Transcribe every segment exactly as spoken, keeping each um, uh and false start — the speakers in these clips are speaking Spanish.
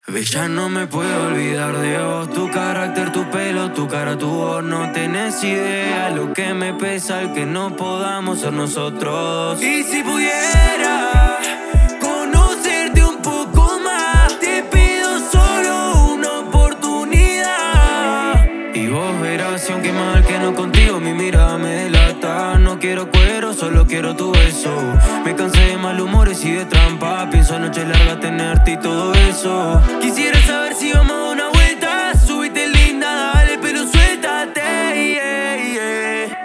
Bella, no me puedo olvidar de vos. Tu carácter, tu pelo, tu cara, tu voz. No tenés idea lo que me pesa el que no podamos ser nosotros. Y si pudiera conocerte un poco más, te pido solo una oportunidad. Y vos verás, si aunque mal que no contigo, mi mirada me delata. No quiero cuero, solo quiero tu beso. Me cansé de malhumores y de trampa. Pienso noche larga tenerte y todo eso. Quisiera saber si vamos a dar una vuelta. Subite linda, dale, pero suéltate, yeah, yeah.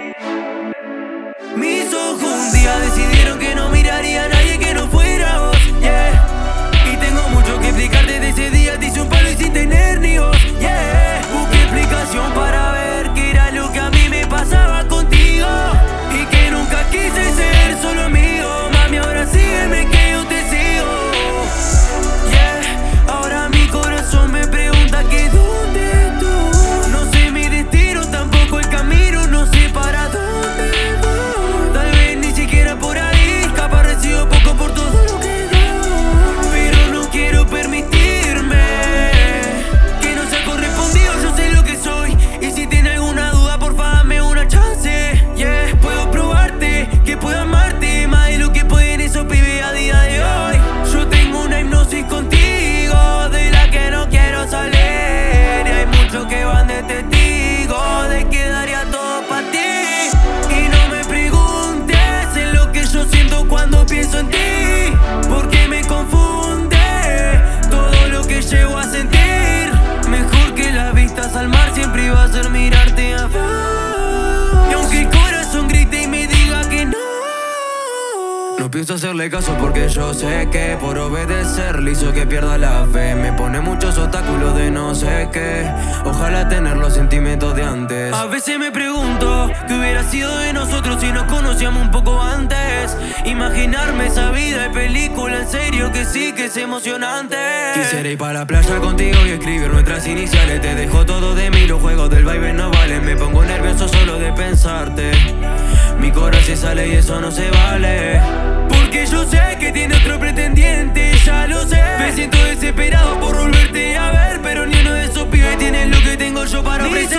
Mis ojos un día decidieron que no miraría a nadie que no fuera vos, yeah. Y tengo mucho que explicarte de ese día. Te hice un palo y sin tener ni voz, yeah. Busqué explicación para ver qué era lo que a mí me pasaba contigo. Y que nunca quise ser solo amigo. Mami, ahora sígueme que yo te sigo, yeah. Ahora mi corazón me pregunta que dónde estoy. No sé mi destino, tampoco el camino. No sé para dónde voy. Tal vez ni siquiera por ahí. Capaz recibo poco por todo lo que doy. Pero no quiero permitirme que no sea correspondido. Yo sé lo que soy. Y si tiene alguna duda, porfa dame una chance, yeah. Puedo probarte, que puedo amarte más de lo que pueden esos pibes a día de hoy. Yo tengo una hipnosis contigo de la que no quiero salir. Y hay muchos que van de testigo de que daría todo pa' ti. Y no me preguntes en lo que yo siento cuando pienso en ti, porque me confunde todo lo que llego a sentir. Mejor que las vistas al mar siempre iba a ser mirarte a vos. Y aunque el corazón grite y me diga que no, no pienso hacerle caso porque yo sé que por obedecerle hizo que pierda la fe. Me pone muchos obstáculos de no sé qué. Ojalá tener los sentimientos de antes. A veces me pregunto qué hubiera sido de nosotros si nos conocíamos un poco antes. Imaginarme esa vida de película, en serio que sí que es emocionante. Quisiera ir para la playa contigo y escribir nuestras iniciales. Te dejo todo de mí, los juegos del baile no valen. Me pongo nervioso solo de pensarte. Mi corazón se sale y eso no se vale. Porque yo sé que tiene otro pretendiente, ya lo sé. Me siento desesperado por volverte a ver, pero ni uno de esos pibes tiene lo que tengo yo para ofrecer.